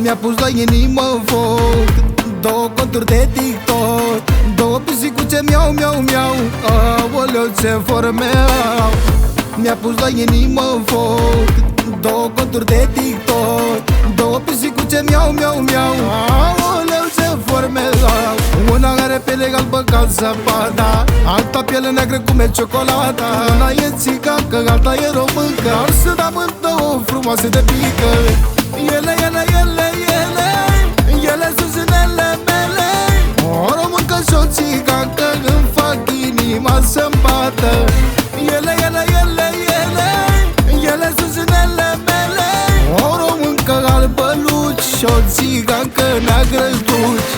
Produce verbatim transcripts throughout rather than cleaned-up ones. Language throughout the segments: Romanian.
Mi-a pus la inimă foc, două conturi de TikTok, două pisicuțe miau, miau, miau. Aoleu, ce forme au. Mi-a pus la inimă foc, două conturi de TikTok, două pisicuțe miau, miau, miau. Aoleu, ce forme au. Una are piele albă ca zăpada, alta piele neagră cum e ciocolata. Una e țigancă, alta e româncă, ar să dăm în două frumoase de pică. Ele, ele, ele, ele, ele sunt zânele mele. O româncă și o țigancă îmi fac inima să-mi bată. Ele, ele, ele, ele, ele sunt zânele mele. O româncă albă luci și o țigancă neagră-s duci.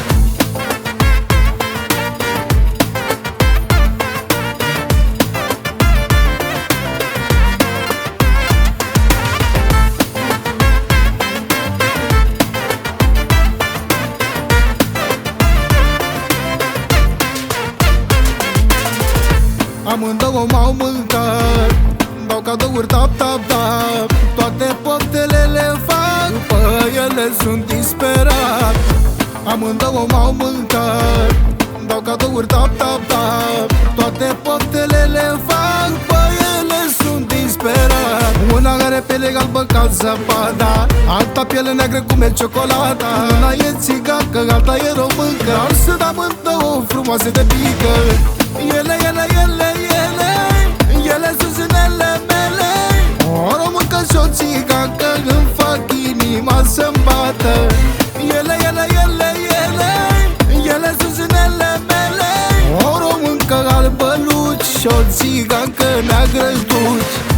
Amândouă m-au mâncat, dau cadouri tap, tap, tap. Toate poftele le fac, după ele sunt disperat. Amândouă m-au mâncat, dau cadouri tap, tap, tap. Toate poftele le fac, după ele sunt disperat. Una are piele albă ca zăpada, alta piele neagră cum e ciocolata. Una e țigancă, alta e româncă, ar să dăm în două frumoase de pică. Ele, ele, ele, ele, ele sunt zânele mele. O româncă și o țigancă îmi fac inima să-mi bată. Ele, ele, ele, ele, ele sunt zânele mele. O româncă albă luci și o țigancă neagră-s duci.